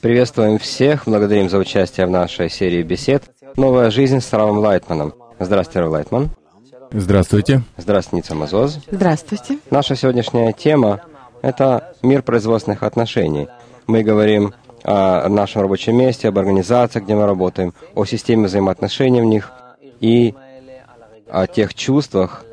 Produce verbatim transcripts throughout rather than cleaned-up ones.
Приветствуем всех, благодарим за участие в нашей серии бесед «Новая жизнь» с Равом Лайтманом. Здравствуйте, Рав Лайтман. Здравствуйте. Здравствуйте, Ница Мазоз. Здравствуйте. Наша сегодняшняя тема — это мир производственных отношений. Мы говорим о нашем рабочем месте, об организациях, где мы работаем, о системе взаимоотношений в них и о тех чувствах,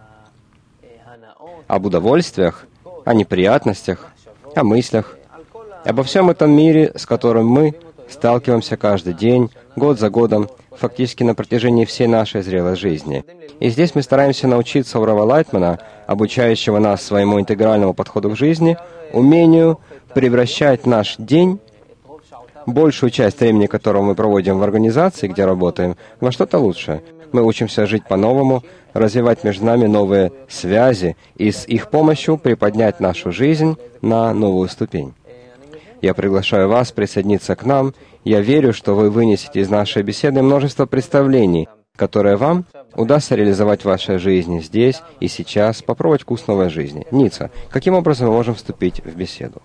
об удовольствиях, о неприятностях, о мыслях, обо всем этом мире, с которым мы сталкиваемся каждый день, год за годом, фактически на протяжении всей нашей зрелой жизни. И здесь мы стараемся научиться у Рава Лайтмана, обучающего нас своему интегральному подходу к жизни, умению превращать наш день, большую часть времени которого мы проводим в организации, где работаем, во что-то лучшее. Мы учимся жить по-новому, развивать между нами новые связи и с их помощью приподнять нашу жизнь на новую ступень. Я приглашаю вас присоединиться к нам. Я верю, что вы вынесете из нашей беседы множество представлений, которые вам удастся реализовать в вашей жизни здесь и сейчас, попробовать вкус новой жизни. Ница, каким образом мы можем вступить в беседу?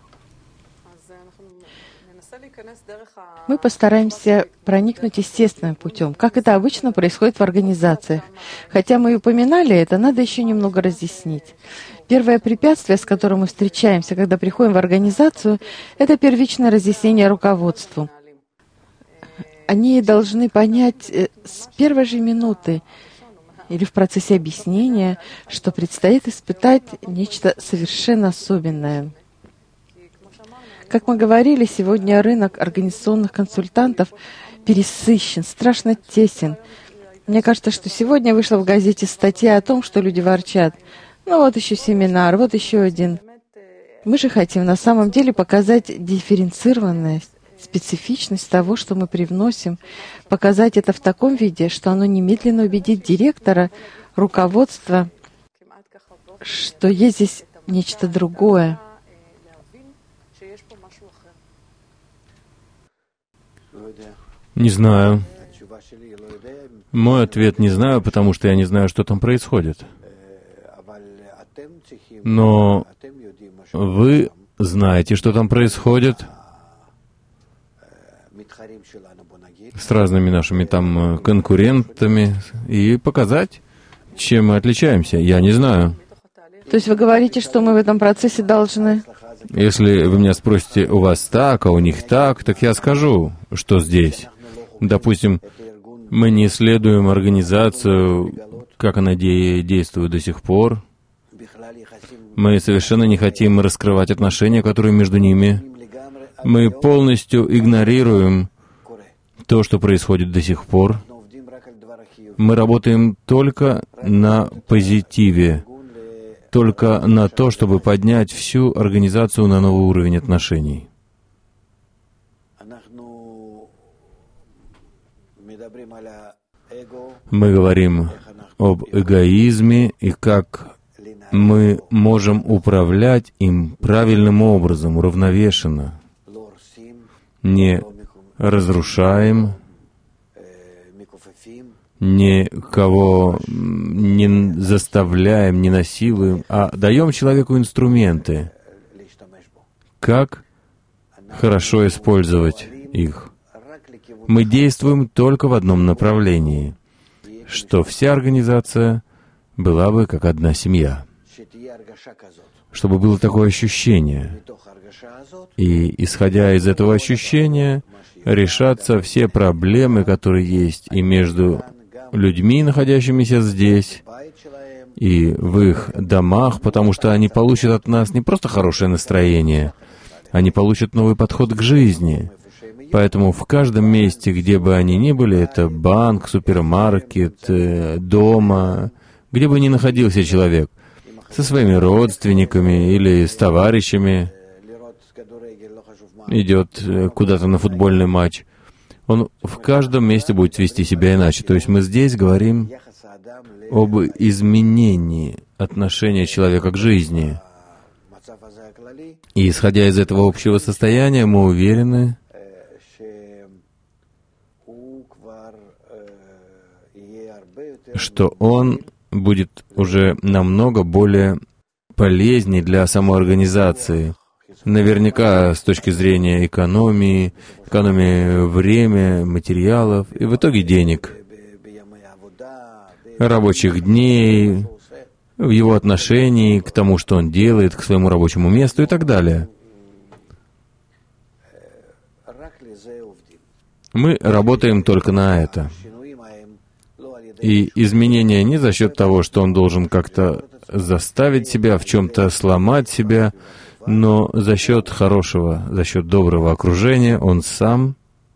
Мы постараемся проникнуть естественным путем, как это обычно происходит в организациях. Хотя мы и упоминали это, надо еще немного разъяснить. Первое препятствие, с которым мы встречаемся, когда приходим в организацию, это первичное разъяснение руководству. Они должны понять с первой же минуты или в процессе объяснения, что предстоит испытать нечто совершенно особенное. Как мы говорили, сегодня рынок организационных консультантов пересыщен, страшно тесен. Мне кажется, что сегодня вышла в газете статья о том, что люди ворчат. Ну вот еще семинар, вот еще один. Мы же хотим на самом деле показать дифференцированность, специфичность того, что мы привносим, показать это в таком виде, что оно немедленно убедит директора, руководство, что есть здесь нечто другое. Не знаю. Мой ответ не знаю, потому что я не знаю, что там происходит. Но вы знаете, что там происходит с разными нашими там конкурентами, и показать, чем мы отличаемся. Я не знаю. То есть вы говорите, что мы в этом процессе должны... Если вы меня спросите, у вас так, а у них так, так я скажу, что здесь. Допустим, мы не исследуем организацию, как она де- действует до сих пор. Мы совершенно не хотим раскрывать отношения, которые между ними. Мы полностью игнорируем то, что происходит до сих пор. Мы работаем только на позитиве, только на то, чтобы поднять всю организацию на новый уровень отношений. Мы говорим об эгоизме и как мы можем управлять им правильным образом, уравновешенно. Не разрушаем, никого не заставляем, не насилуем, а даем человеку инструменты, как хорошо использовать их. Мы действуем только в одном направлении, что вся организация была бы как одна семья, чтобы было такое ощущение. И, исходя из этого ощущения, решатся все проблемы, которые есть и между людьми, находящимися здесь, и в их домах, потому что они получат от нас не просто хорошее настроение, они получат новый подход к жизни. Поэтому в каждом месте, где бы они ни были, это банк, супермаркет, дома, где бы ни находился человек, со своими родственниками или с товарищами, идет куда-то на футбольный матч, он в каждом месте будет вести себя иначе. То есть мы здесь говорим об изменении отношения человека к жизни. И исходя из этого общего состояния, мы уверены, что он будет уже намного более полезней для самоорганизации, Наверняка с точки зрения экономии, экономии времени, материалов и в итоге денег, рабочих дней, в его отношении к тому, что он делает, к своему рабочему месту и так далее. Мы работаем только на это. И изменения не за счет того, что он должен как-то заставить себя, в чем-то сломать себя, но за счет хорошего, за счет доброго окружения он сам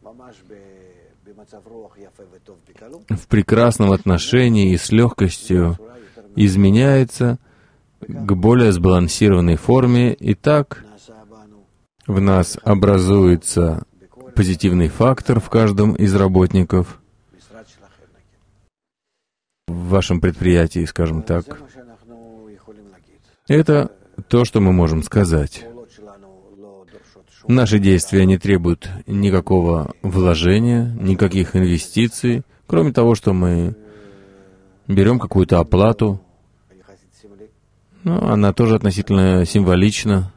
в прекрасном отношении и с легкостью изменяется к более сбалансированной форме, и так в нас образуется позитивный фактор в каждом из работников, в вашем предприятии, скажем так. Это то, что мы можем сказать. Наши действия не требуют никакого вложения, никаких инвестиций, кроме того, что мы берем какую-то оплату. Ну, она тоже относительно символична.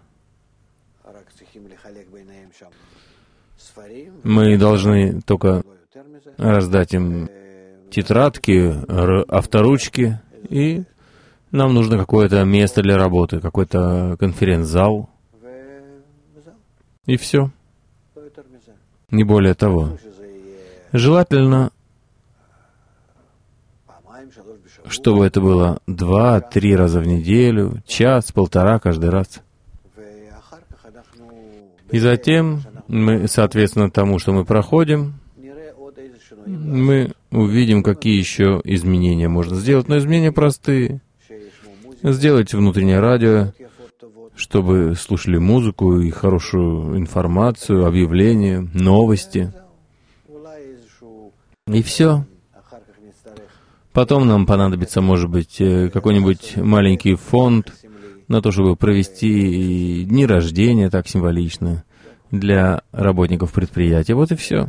Мы должны только раздать им тетрадки, авторучки, и нам нужно какое-то место для работы, какой-то конференц-зал, и все. Не более того. Желательно, чтобы это было два-три раза в неделю, час-полтора каждый раз. И затем мы, соответственно тому, что мы проходим, мы увидим, какие еще изменения можно сделать. Но изменения простые. Сделать внутреннее радио, чтобы слушали музыку и хорошую информацию, объявления, новости. И все. Потом нам понадобится, может быть, какой-нибудь маленький фонд на то, чтобы провести дни рождения, так символично, для работников предприятия. Вот и все.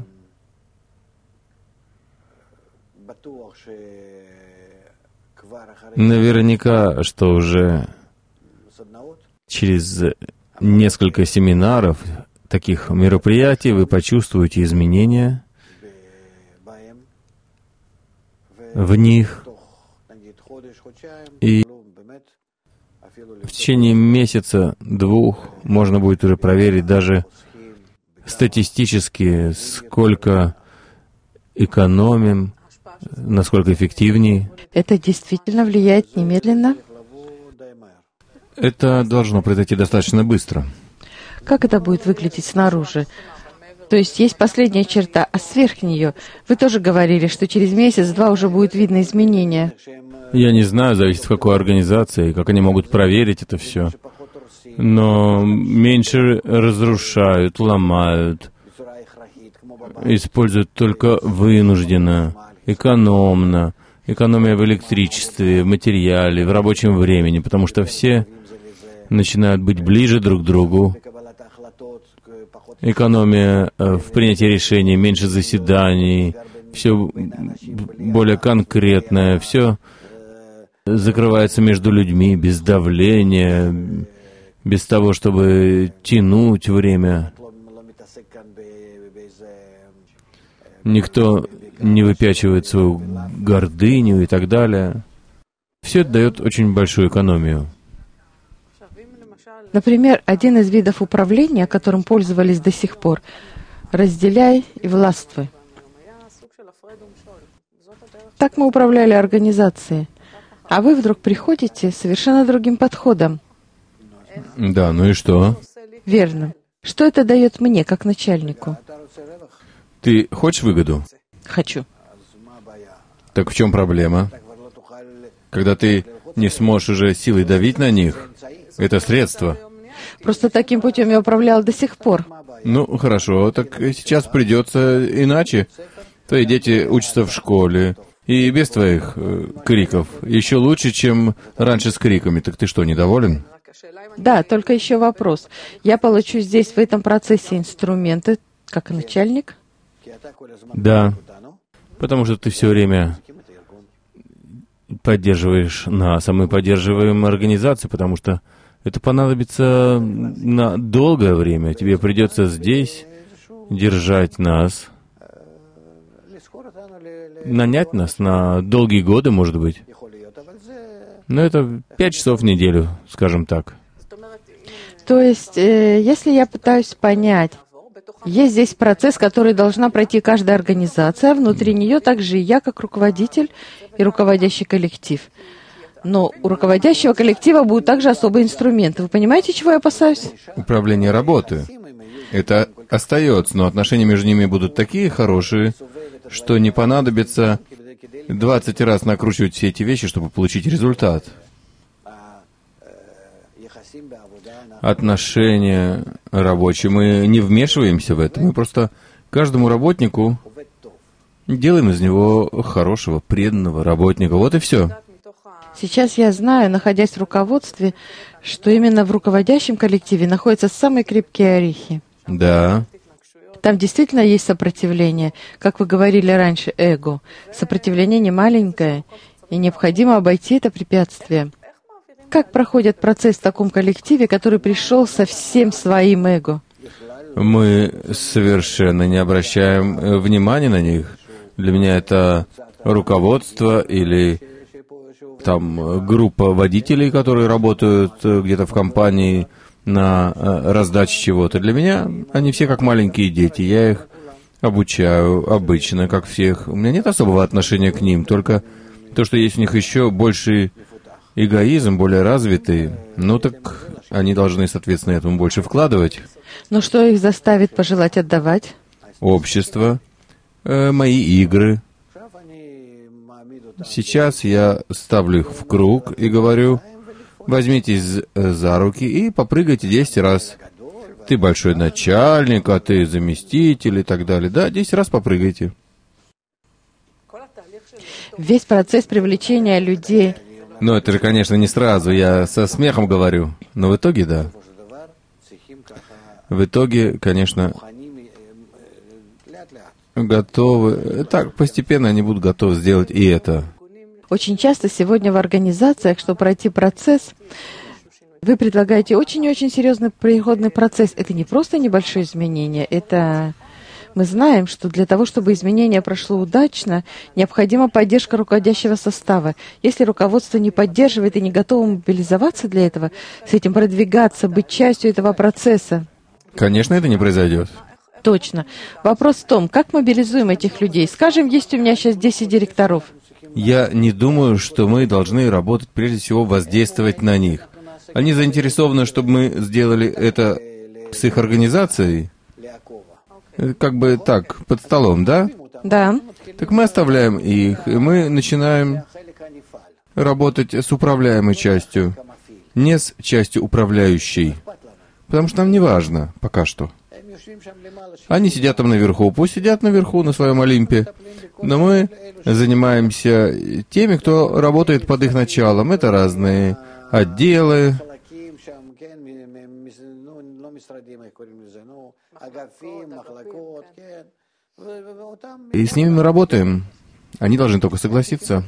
Наверняка, что уже через несколько семинаров, таких мероприятий, вы почувствуете изменения в них. И в течение месяца, двух, можно будет уже проверить даже статистически, сколько экономим, насколько эффективнее. Это действительно влияет немедленно? Это должно произойти достаточно быстро. Как это будет выглядеть снаружи? То есть есть последняя черта, а сверх нее вы тоже говорили, что через месяц-два уже будет видно изменения. Я не знаю, зависит в какой организации, как они могут проверить это все. Но меньше разрушают, ломают, используют только вынужденно, экономно, экономия в электричестве, в материале, в рабочем времени, потому что все начинают быть ближе друг к другу. Экономия в принятии решений, меньше заседаний, все более конкретное, все закрывается между людьми, без давления, без того, чтобы тянуть время. Никто не выпячивает свою гордыню и так далее. Все это дает очень большую экономию. Например, один из видов управления, которым пользовались до сих пор, разделяй и властвуй. Так мы управляли организацией. А вы вдруг приходите с совершенно другим подходом. Да, ну и что? Верно. Что это дает мне, как начальнику? Ты хочешь выгоду? Хочу. Так в чем проблема? Когда ты не сможешь уже силой давить на них, это средство. Просто таким путем я управлял до сих пор. Ну, хорошо, так сейчас придется иначе. Твои дети учатся в школе, и без твоих э, криков. Еще лучше, чем раньше с криками. Так ты что, недоволен? Да, только еще вопрос. Я получу здесь, в этом процессе, инструменты, как начальник? Да, потому что ты все время поддерживаешь нас, а мы поддерживаем организацию, потому что Это понадобится на долгое время. Тебе придется здесь держать нас, нанять нас на долгие годы, может быть. Но это пять часов в неделю, скажем так. То есть, э, если я пытаюсь понять, есть здесь процесс, который должна пройти каждая организация, а внутри нее также и я, как руководитель и руководящий коллектив. Но у руководящего коллектива будут также особые инструменты. Вы понимаете, чего я опасаюсь? Управление работы. Это остается, но отношения между ними будут такие хорошие, что не понадобится двадцать раз накручивать все эти вещи, чтобы получить результат. Отношения рабочие. Мы не вмешиваемся в это. Мы просто каждому работнику делаем из него хорошего, преданного работника. Вот и все. Сейчас я знаю, находясь в руководстве, что именно в руководящем коллективе находятся самые крепкие орехи. Да. Там действительно есть сопротивление. Как вы говорили раньше, эго. Сопротивление не маленькое, и необходимо обойти это препятствие. Как проходит процесс в таком коллективе, который пришел со всем своим эго? Мы совершенно не обращаем внимания на них. Для меня это руководство или там группа водителей, которые работают где-то в компании на раздаче чего-то. Для меня они все как маленькие дети. Я их обучаю обычно, как всех. У меня нет особого отношения к ним, только то, что есть у них еще больший эгоизм, более развитый, ну так они должны, соответственно, этому больше вкладывать. Но что их заставит пожелать отдавать? Общество, э, мои игры. Сейчас я ставлю их в круг и говорю: возьмитесь за руки и попрыгайте десять раз. Ты большой начальник, а ты заместитель и так далее. Да, десять раз попрыгайте. Весь процесс привлечения людей. Ну, это же, конечно, не сразу, я со смехом говорю, но в итоге, да. В итоге, конечно, готовы, так, постепенно они будут готовы сделать и это. Очень часто сегодня в организациях, чтобы пройти процесс, вы предлагаете очень-очень серьезный переходный процесс. Это не просто небольшое изменение, это... Мы знаем, что для того, чтобы изменение прошло удачно, необходима поддержка руководящего состава. Если руководство не поддерживает и не готово мобилизоваться для этого, с этим продвигаться, быть частью этого процесса. Конечно, это не произойдет. Точно. Вопрос в том, как мобилизуем этих людей. Скажем, есть у меня сейчас десять директоров. Я не думаю, что мы должны работать, прежде всего, воздействовать на них. Они заинтересованы, чтобы мы сделали это с их организацией. Как бы так, под столом, да? Да. Так мы оставляем их, и мы начинаем работать с управляемой частью, не с частью управляющей. Потому что нам не важно пока что. Они сидят там наверху, пусть сидят наверху на своем Олимпе. Но мы занимаемся теми, кто работает под их началом. Это разные отделы. И с ними мы работаем. Они должны только согласиться.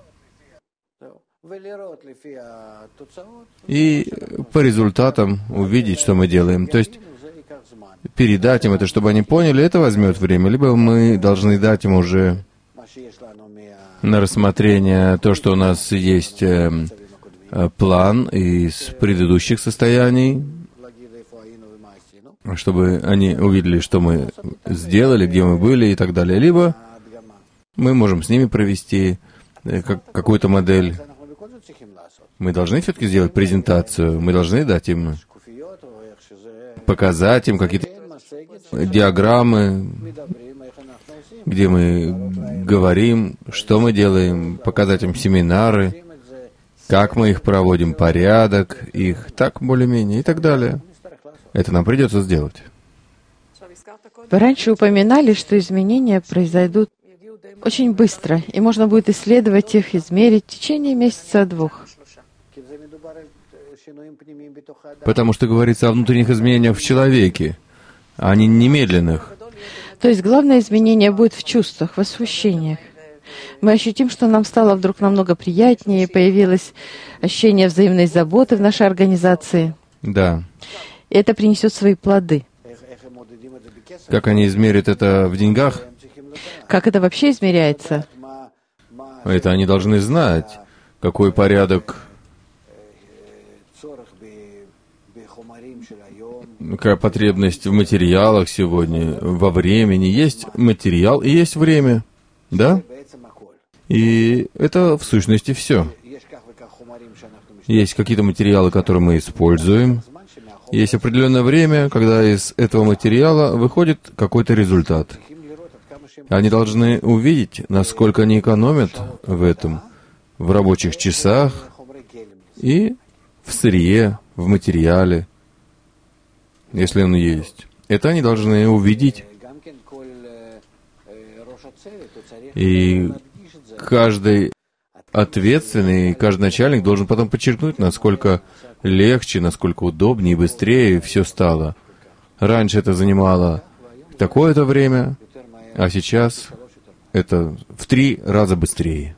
И по результатам увидеть, что мы делаем. То есть передать им это, чтобы они поняли, это возьмет время. Либо мы должны дать им уже на рассмотрение то, что у нас есть э, план из предыдущих состояний, чтобы они увидели, что мы сделали, где мы были и так далее. Либо мы можем с ними провести какую-то модель. Мы должны все-таки сделать презентацию, мы должны дать им, показать им какие-то диаграммы, где мы говорим, что мы делаем, показать им семинары, как мы их проводим, порядок их, так более-менее и так далее. Это нам придется сделать. Вы раньше упоминали, что изменения произойдут очень быстро, и можно будет исследовать их, измерить в течение месяца-двух. Потому что говорится о внутренних изменениях в человеке, а не немедленных. То есть главное изменение будет в чувствах, в ощущениях. Мы ощутим, что нам стало вдруг намного приятнее, появилось ощущение взаимной заботы в нашей организации. Да. И это принесет свои плоды. Как они измерят это в деньгах? Как это вообще измеряется? Это они должны знать, какой порядок, какая потребность в материалах сегодня, во времени. Есть материал и есть время, да? И это в сущности все. Есть какие-то материалы, которые мы используем. Есть определенное время, когда из этого материала выходит какой-то результат. Они должны увидеть, насколько они экономят в этом, в рабочих часах и в сырье, в материале, если он есть. Это они должны увидеть. И каждый ответственный, каждый начальник должен потом подчеркнуть, насколько легче, насколько удобнее и быстрее все стало. Раньше это занимало такое-то время, а сейчас это в три раза быстрее.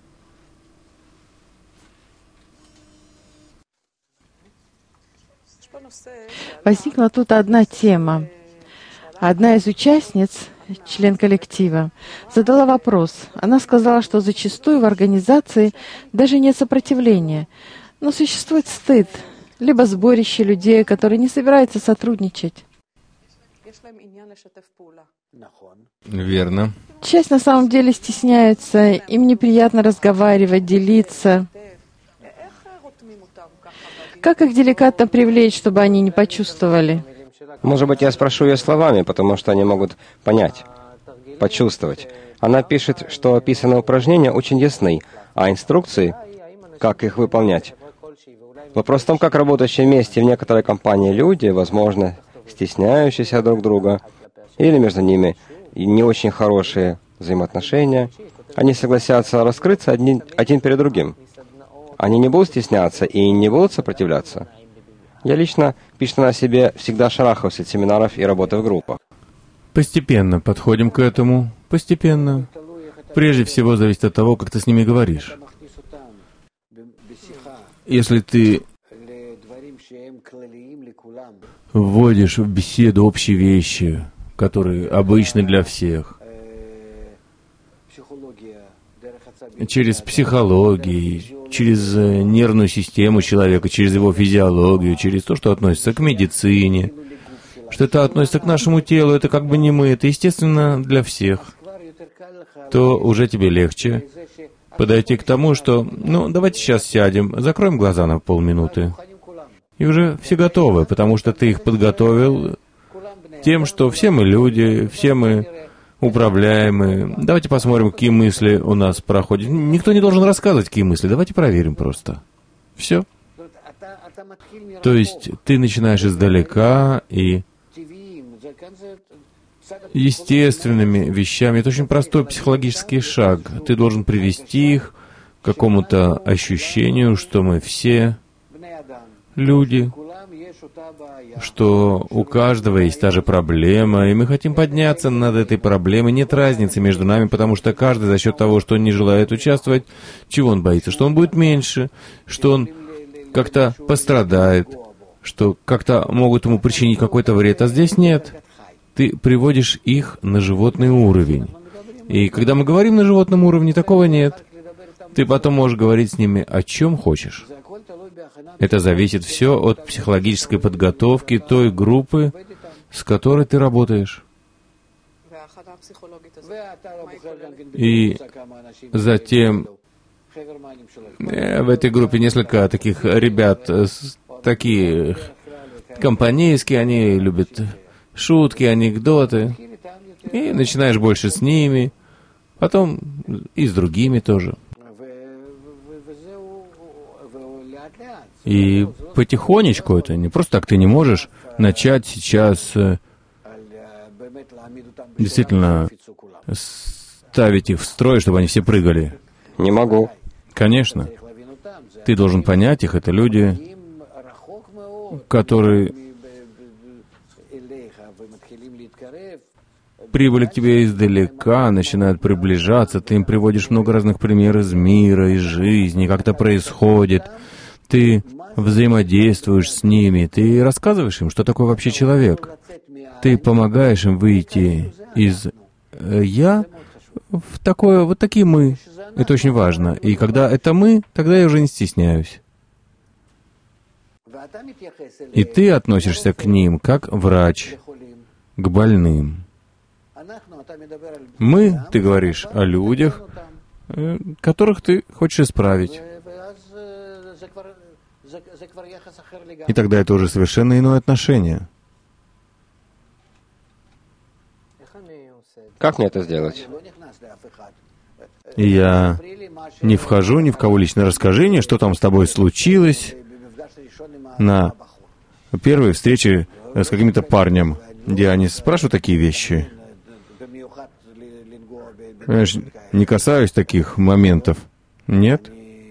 Возникла тут одна тема. Одна из участниц, член коллектива, задала вопрос. Она сказала, что зачастую в организации даже нет сопротивления, но существует стыд, либо сборище людей, которые не собираются сотрудничать. Верно. Часть на самом деле стесняются, им неприятно разговаривать, делиться. Как их деликатно привлечь, чтобы они не почувствовали? Может быть, я спрошу ее словами, потому что они могут понять, почувствовать. Она пишет, что описанные упражнения очень ясны, а инструкции, как их выполнять. Вопрос в том, как работающие вместе в некоторой компании люди, возможно, стесняющиеся друг друга, или между ними не очень хорошие взаимоотношения, они согласятся раскрыться один, один перед другим. Они не будут стесняться и не будут сопротивляться. Я лично, пишу на себе, всегда шарахался от семинаров и работы в группах. Постепенно подходим к этому, постепенно. Прежде всего зависит от того, как ты с ними говоришь. Если ты вводишь в беседу общие вещи, которые обычны для всех, через психологию, через нервную систему человека, через его физиологию, через то, что относится к медицине, что это относится к нашему телу, это как бы не мы, это естественно для всех, то уже тебе легче подойти к тому, что, ну, давайте сейчас сядем, закроем глаза на полминуты. И уже все готовы, потому что ты их подготовил тем, что все мы люди, все мы управляемые. Давайте посмотрим, какие мысли у нас проходят. Никто не должен рассказывать, какие мысли. Давайте проверим просто. Все. То есть ты начинаешь издалека и естественными вещами. Это очень простой психологический шаг. Ты должен привести их к какому-то ощущению, что мы все люди, что у каждого есть та же проблема, и мы хотим подняться над этой проблемой. Нет разницы между нами, потому что каждый за счет того, что он не желает участвовать, чего он боится? Что он будет меньше, что он как-то пострадает, что как-то могут ему причинить какой-то вред, а здесь нет. Ты приводишь их на животный уровень. И когда мы говорим на животном уровне, такого нет. Ты потом можешь говорить с ними о чем хочешь. Это зависит все от психологической подготовки той группы, с которой ты работаешь. И затем э, в этой группе несколько таких ребят, э, такие компанейские, они любят шутки, анекдоты. И начинаешь больше с ними, потом и с другими тоже. И потихонечку это не просто так, ты не можешь начать сейчас э, действительно ставить их в строй, чтобы они все прыгали. Не могу. Конечно. Ты должен понять их, это люди, которые прибыли к тебе издалека, начинают приближаться, ты им приводишь много разных примеров из мира, из жизни, как это происходит, ты взаимодействуешь с ними, ты рассказываешь им, что такое вообще человек. Ты помогаешь им выйти из «я» в такое, вот такие «мы». Это очень важно. И когда это «мы», тогда я уже не стесняюсь. И ты относишься к ним как врач, к больным. Мы, ты говоришь о людях, которых ты хочешь исправить. И тогда это уже совершенно иное отношение. Как мне это сделать? И я не вхожу ни в кого лично. Расскажи мне, что там с тобой случилось на первой встрече с каким-то парнем, где они спрашивают такие вещи. Понимаешь, не касаюсь таких моментов. Нет.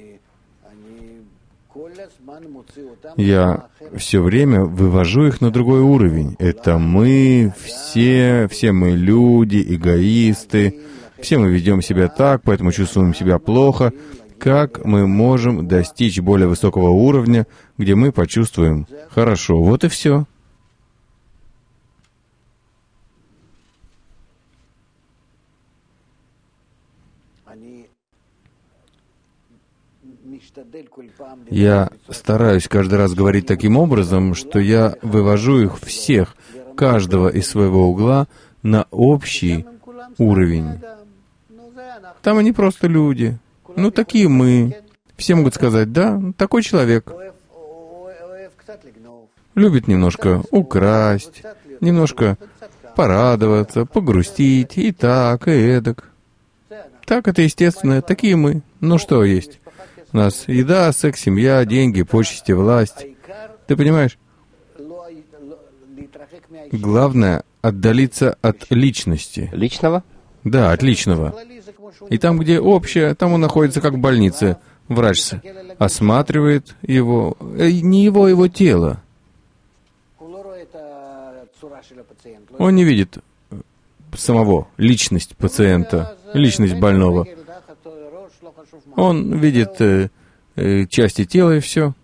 Я все время вывожу их на другой уровень. Это мы, все, все мы люди, эгоисты, все мы ведем себя так, поэтому чувствуем себя плохо. Как мы можем достичь более высокого уровня, где мы почувствуем хорошо? Вот и все. Я стараюсь каждый раз говорить таким образом, что я вывожу их всех, каждого из своего угла, на общий уровень. Там они просто люди. Ну, такие мы. Все могут сказать, да, такой человек. Любит немножко украсть, немножко порадоваться, погрустить, и так, и эдак. Так это естественно, такие мы. Ну что есть? У нас еда, секс, семья, деньги, почести, власть. Ты понимаешь? Главное — отдалиться от личности. Личного? Да, от личного. И там, где общее, там он находится как в больнице. Врач осматривает его, э, не его, его тело. Он не видит самого, личность пациента, личность больного. Он видит э, э, части тела и все.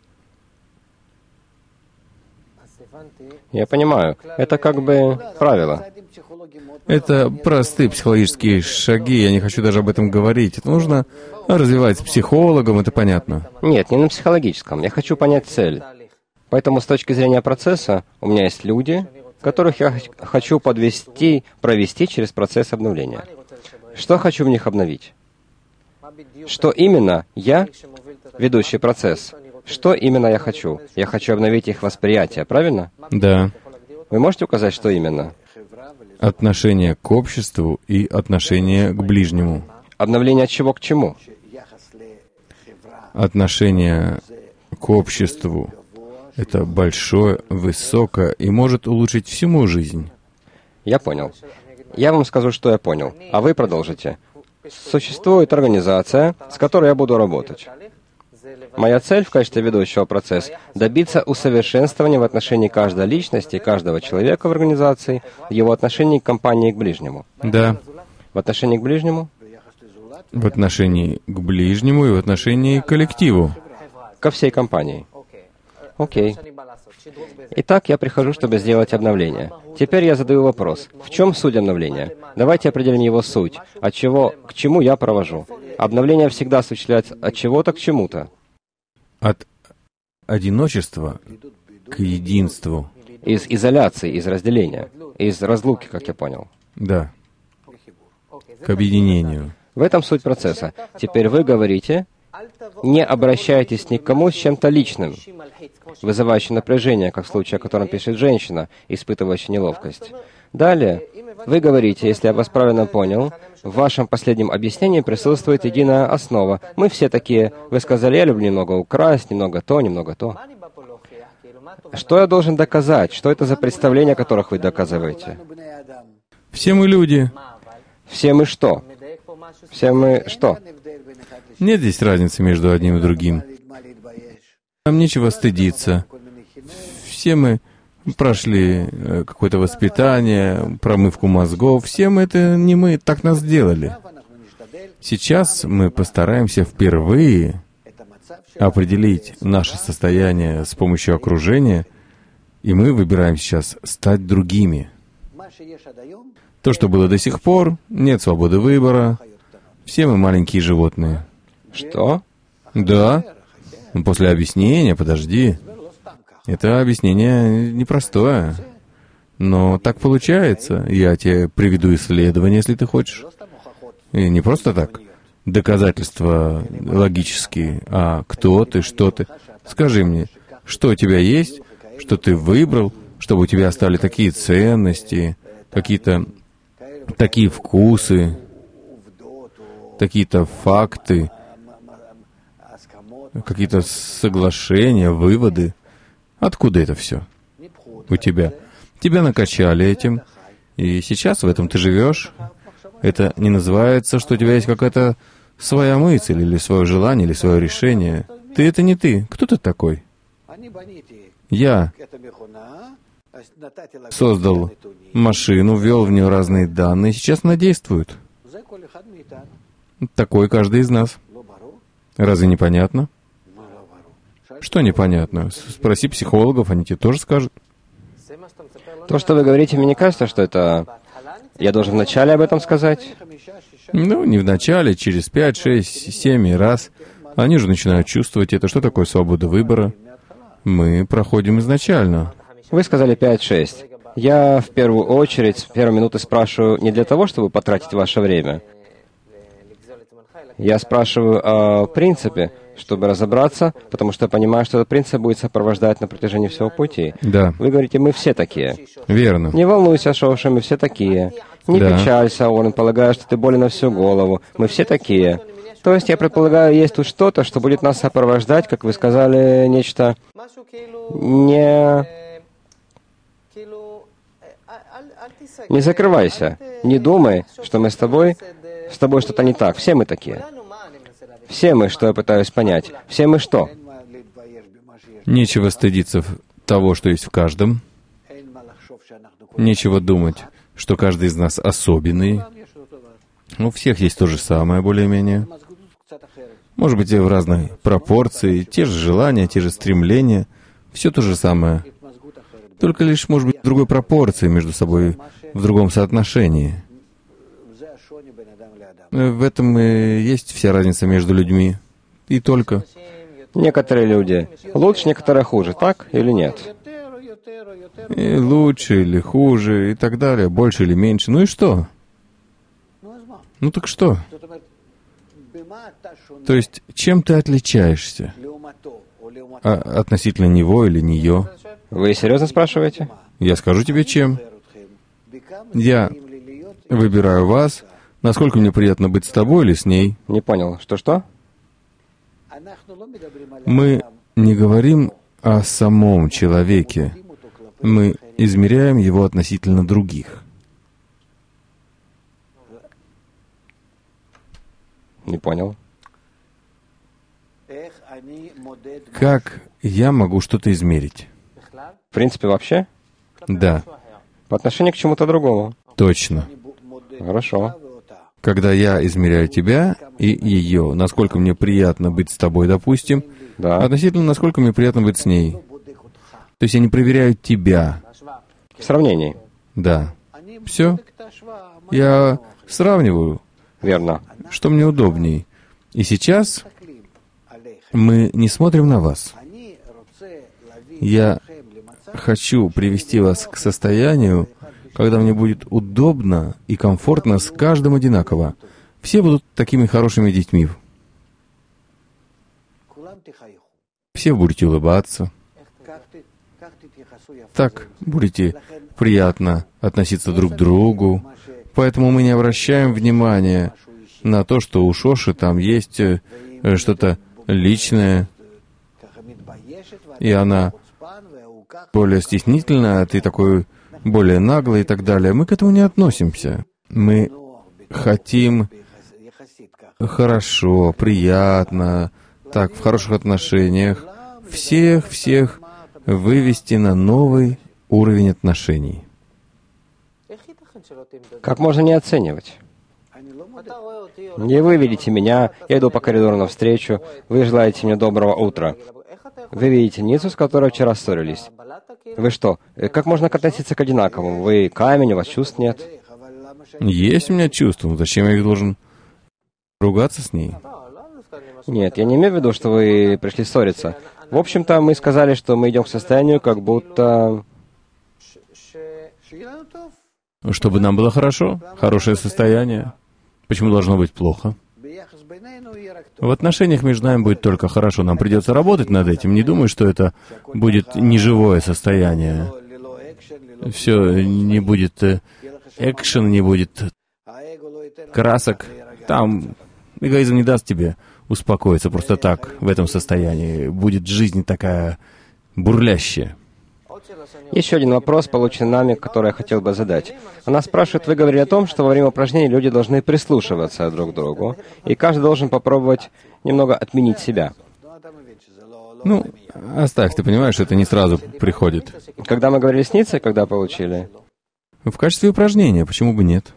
Я понимаю. Это как бы правило. Это простые психологические шаги, я не хочу даже об этом говорить. Это нужно развивать с психологом, это понятно. Нет, не на психологическом. Я хочу понять цель. Поэтому с точки зрения процесса у меня есть люди, которых я хочу подвести, провести через процесс обновления. Что хочу в них обновить? Что именно я, ведущий процесс, что именно я хочу? Я хочу обновить их восприятие, правильно? Да. Вы можете указать, что именно? Отношение к обществу и отношение к ближнему. Обновление от чего к чему? Отношение к обществу — это большое, высокое и может улучшить всю мою жизнь. Я понял. Я вам скажу, что я понял, а вы продолжите. Существует организация, с которой я буду работать. Моя цель в качестве ведущего процесса — добиться усовершенствования в отношении каждой личности, каждого человека в организации, в его отношении к компании и к ближнему. Да. В отношении к ближнему? В отношении к ближнему и в отношении к коллективу. Ко всей компании. Окей. Итак, я прихожу, чтобы сделать обновление. Теперь я задаю вопрос. В чем суть обновления? Давайте определим его суть. От чего к чему я провожу? Обновление всегда осуществляется от чего-то к чему-то. От одиночества к единству. Из изоляции, из разделения, из разлуки, как я понял. Да. К объединению. В этом суть процесса. Теперь вы говорите, не обращайтесь ни к кому с чем-то личным, вызывающим напряжение, как в случае, о котором пишет женщина, испытывающая неловкость. Далее, вы говорите, если я вас правильно понял, в вашем последнем объяснении присутствует единая основа. Мы все такие. Вы сказали, я люблю немного украсть, немного то, немного то. Что я должен доказать? Что это за представления, которых вы доказываете? Все мы люди. Все мы что? Все мы что? Нет здесь разницы между одним и другим. Нам нечего стыдиться. Все мы прошли какое-то воспитание, промывку мозгов. Всем это не мы, так нас сделали. Сейчас мы постараемся впервые определить наше состояние с помощью окружения, и мы выбираем сейчас стать другими. То, что было до сих пор, нет свободы выбора, все мы маленькие животные. Что? Да. После объяснения, подожди. Это объяснение непростое. Но так получается. Я тебе приведу исследование, если ты хочешь. И не просто так. Доказательства логические. А кто ты, что ты. Скажи мне, что у тебя есть, что ты выбрал, чтобы у тебя стали такие ценности, какие-то такие вкусы, какие-то факты, какие-то соглашения, выводы. Откуда это все у тебя? Тебя накачали этим, и сейчас в этом ты живешь. Это не называется, что у тебя есть какая-то своя мысль, или свое желание, или свое решение. Ты — это не ты. Кто ты такой? Я создал машину, ввел в нее разные данные, сейчас она действует. Такой каждый из нас. Разве непонятно? Что непонятно? Спроси психологов, они тебе тоже скажут. То, что вы говорите, мне не кажется, что это... Я должен вначале об этом сказать? Ну, не вначале, через пять, шесть, семь раз. Они же начинают чувствовать это. Что такое свобода выбора? Мы проходим изначально. Вы сказали пять-шесть. Я в первую очередь, с первой минуты спрашиваю не для того, чтобы потратить ваше время. Я спрашиваю о принципе, чтобы разобраться, потому что я понимаю, что этот принцип будет сопровождать на протяжении всего пути. Да. Вы говорите, мы все такие. Верно. Не волнуйся, Шоша, мы все такие. Не Да. печалься, Орен, полагаю, что ты болен на всю голову. Мы все такие. То есть, я предполагаю, есть тут что-то, что будет нас сопровождать, как вы сказали, нечто не... Не закрывайся. Не думай, что мы с тобой... С тобой что-то не так. Все мы такие. Все мы, что я пытаюсь понять. Все мы что? Нечего стыдиться в- того, что есть в каждом. Нечего думать, что каждый из нас особенный. У всех есть то же самое, более-менее. Может быть, и в разной пропорции, те же желания, те же стремления. Все то же самое. Только лишь, может быть, в другой пропорции между собой, в другом соотношении. В этом и есть вся разница между людьми. И только. Некоторые люди лучше, некоторые хуже, так или нет? И лучше или хуже, и так далее, больше или меньше. Ну и что? Ну так что? То есть, чем ты отличаешься? А, относительно него или нее? Вы серьезно спрашиваете? Я скажу тебе, чем. Я выбираю вас, насколько мне приятно быть с тобой или с ней. Не понял. Что-что? Мы не говорим о самом человеке. Мы измеряем его относительно других. Не понял. Как я могу что-то измерить? В принципе, вообще? Да, По отношению к чему-то другому. точно. Хорошо. Когда я измеряю тебя и ее, насколько мне приятно быть с тобой, допустим, Да. относительно насколько мне приятно быть с ней. То есть я не проверяю тебя. В сравнении. Да. Все. Я сравниваю, Верно. что мне удобней. И сейчас мы не смотрим на вас. Я хочу привести вас к состоянию, когда мне будет удобно и комфортно с каждым одинаково. Все будут такими хорошими детьми. Все будете улыбаться. Так будете приятно относиться друг к другу. Поэтому мы не обращаем внимания на то, что у Шоши там есть э, что-то личное, и она более стеснительна, а ты такой более наглый и так далее. Мы к этому не относимся. Мы хотим хорошо, приятно, так, в хороших отношениях, всех-всех вывести на новый уровень отношений. Как можно не оценивать? Не вы видите меня, я иду по коридору навстречу, вы желаете мне доброго утра. Вы видите Ницу, с которой вчера ссорились. Вы что, как можно относиться к одинаковому? Вы камень, у вас чувств нет? Есть у меня чувства, зачем я их должен ругаться с ней? Нет, я не имею в виду, что вы пришли ссориться. В общем-то, мы сказали, что мы идем к состоянию, как будто... Чтобы нам было хорошо, хорошее состояние. Почему должно быть плохо? В отношениях между нами будет только хорошо. Нам придется работать над этим. Не думаю, что это будет неживое состояние. Все не будет экшен, не будет красок. Там эгоизм не даст тебе успокоиться просто так в этом состоянии. Будет жизнь такая бурлящая. Еще один вопрос, полученный нами, который я хотел бы задать. Она спрашивает, вы говорили о том, что во время упражнений люди должны прислушиваться друг к другу, и каждый должен попробовать немного отменить себя. Ну, оставь, ты понимаешь, это не сразу приходит. Когда мы говорили с Ницей, когда получили? В качестве упражнения, почему бы нет?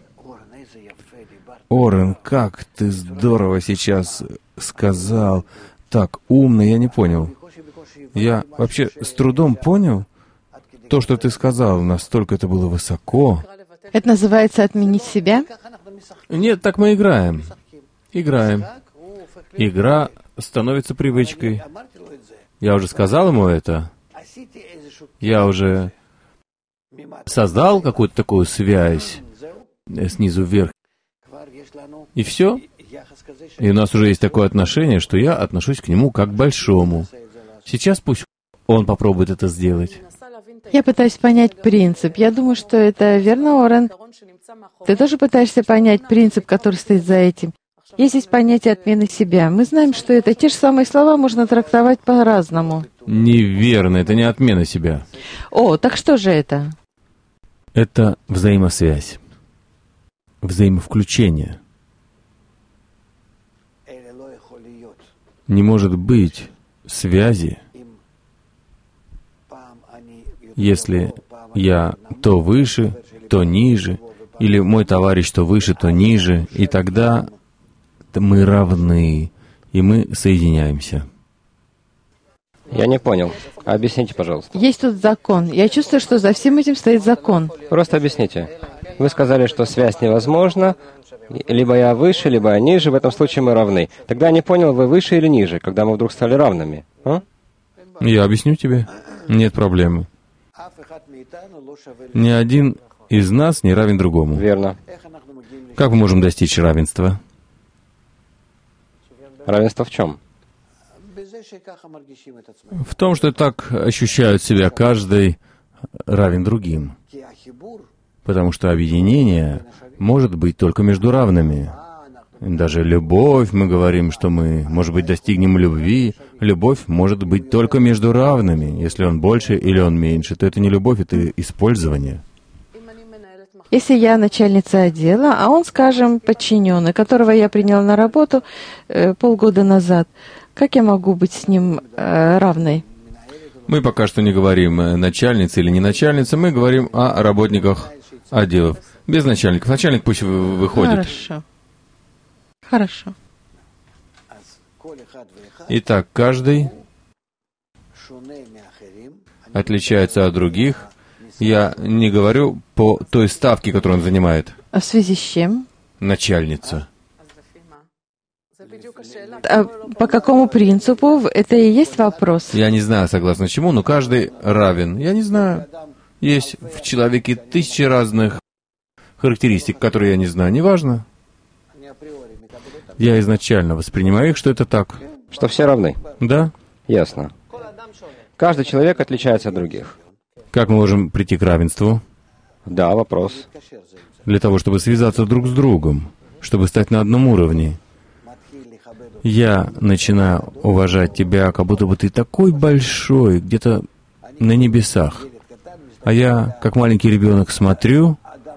Орен, как ты здорово сейчас сказал. Так умно, я не понял. Я вообще с трудом понял то, что ты сказал. Настолько это было высоко. Это называется отменить себя? Нет, так мы играем. Играем. Игра становится привычкой. Я уже сказал ему это. Я уже создал какую-то такую связь снизу вверх. И все. И у нас уже есть такое отношение, что я отношусь к нему как к большому. Сейчас пусть он попробует это сделать. Я пытаюсь понять принцип. Я думаю, что это верно, Орен. Ты тоже пытаешься понять принцип, который стоит за этим. Есть здесь понятие отмены себя. Мы знаем, что это те же самые слова можно трактовать по-разному. Неверно, это не отмена себя. О, так что же это? Это взаимосвязь. Взаимовключение. Не может быть связи, если я то выше, то ниже, или мой товарищ то выше, то ниже, и тогда мы равны, и мы соединяемся. Я не понял. Объясните, пожалуйста. Есть тут закон. Я чувствую, что за всем этим стоит закон. Просто объясните. Вы сказали, что связь невозможна, либо я выше, либо я ниже, в этом случае мы равны. Тогда я не понял, вы выше или ниже, когда мы вдруг стали равными? А? Я объясню тебе. Нет проблемы. Ни один из нас не равен другому. Верно. Как мы можем достичь равенства? Равенство в чем? В том, что так ощущают себя каждый равен другим. Потому что объединение может быть только между равными. Даже любовь, мы говорим, что мы, может быть, достигнем любви. Любовь может быть только между равными. Если он больше или он меньше, то это не любовь, это использование. Если я начальница отдела, а он, скажем, подчиненный, которого я приняла на работу э, полгода назад, как я могу быть с ним э, равной? Мы пока что не говорим начальница или не начальница, мы говорим о работниках отделов. Без начальников. Начальник пусть выходит. Хорошо. Хорошо. Итак, каждый отличается от других. Я не говорю по той ставке, которую он занимает. А в связи с чем? Начальница. А по какому принципу? Это и есть вопрос? Я не знаю, согласно чему, но каждый равен. Я не знаю. Есть в человеке тысячи разных характеристик, которые я не знаю. Неважно. Я изначально воспринимаю их, что это так. Что все равны? Да. Ясно. Каждый человек отличается от других. Как мы можем прийти к равенству? Да, вопрос. Для того, чтобы связаться друг с другом, чтобы стать на одном уровне. Я начинаю уважать тебя, как будто бы ты такой большой, где-то на небесах. А я, как маленький ребенок, смотрю,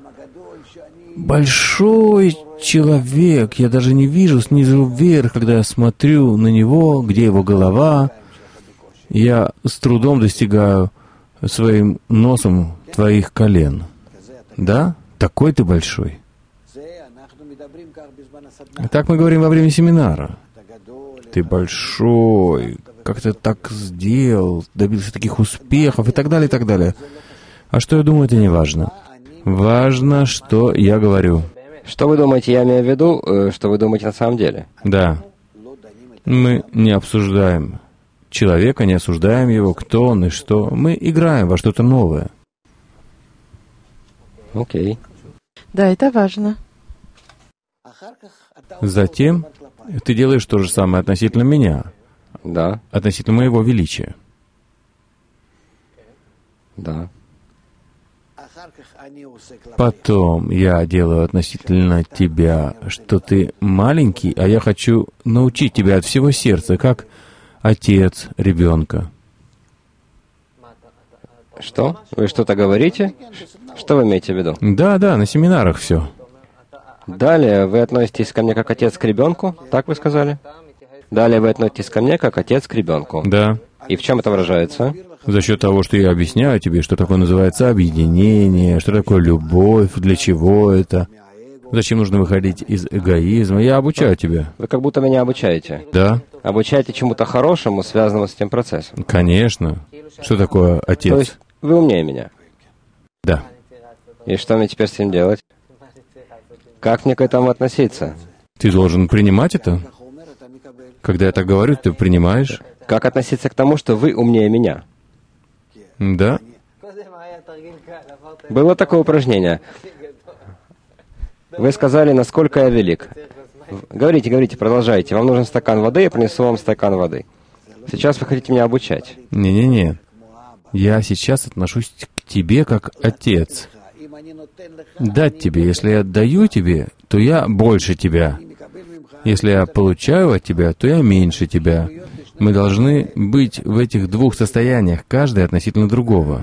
большой человек, я даже не вижу снизу вверх, когда я смотрю на него, где его голова. Я с трудом достигаю своим носом твоих колен. Да? Такой ты большой. Так мы говорим во время семинара. Ты большой, как ты так сделал, добился таких успехов и так далее, и так далее. А что я думаю, это не важно. Важно, что я говорю. Что вы думаете, я имею в виду, э, что вы думаете на самом деле? Да. Мы не обсуждаем человека, не осуждаем его, кто он и что. Мы играем во что-то новое. Окей. Да, это важно. Затем ты делаешь то же самое относительно меня, Да, относительно моего величия. да. Потом я делаю относительно тебя, что ты маленький, а я хочу научить тебя от всего сердца, как отец ребенка. Что? Вы что-то говорите? Что вы имеете в виду? Да, да, на семинарах все. Далее вы относитесь ко мне как отец к ребенку, так вы сказали? Далее вы относитесь ко мне как отец к ребенку. Да. И в чем это выражается? За счет того, что я объясняю тебе, что такое называется объединение, что такое любовь, для чего это, зачем нужно выходить из эгоизма, я обучаю тебя. Вы как будто меня обучаете. Да, Обучаете чему-то хорошему, связанному с этим процессом. конечно. Что такое То отец? есть вы умнее меня. Да. И что мне теперь с этим делать? Как мне к этому относиться? Ты должен принимать это. Когда я так говорю, ты принимаешь. Как относиться к тому, что вы умнее меня? Да. Было такое упражнение. Вы сказали, насколько я велик. Говорите, говорите, продолжайте. Вам нужен стакан воды, я принесу вам стакан воды. Сейчас вы хотите меня обучать. Не-не-не. Я сейчас отношусь к тебе как отец. Дать тебе. Если я отдаю тебе, то я больше тебя. Если я получаю от тебя, то я меньше тебя. Мы должны быть в этих двух состояниях, каждый относительно другого.